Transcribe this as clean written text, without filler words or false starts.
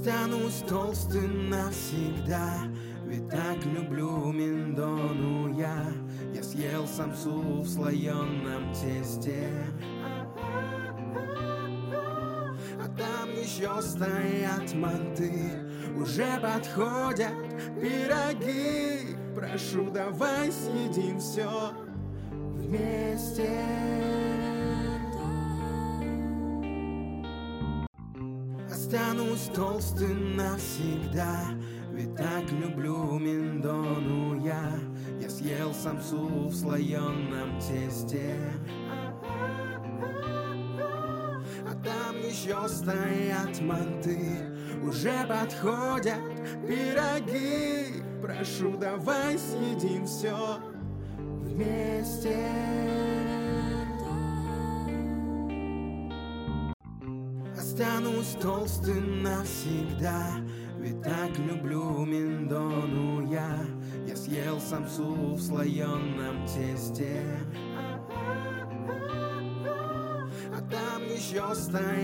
Останусь толстым навсегда, ведь так люблю миндону я. Я съел самсу в слоеном тесте, а там еще стоят манты. Уже подходят пироги. Прошу, давай съедим все вместе. Останусь толстым навсегда, ведь так люблю миндону я. Я съел самсу в слоеном тесте, а там еще стоят манты. Уже подходят пироги. Прошу, давай съедим все вместе. Останусь толстым навсегда, ведь так люблю миндону я. Я съел самсу в слоеном тесте, а там еще стоят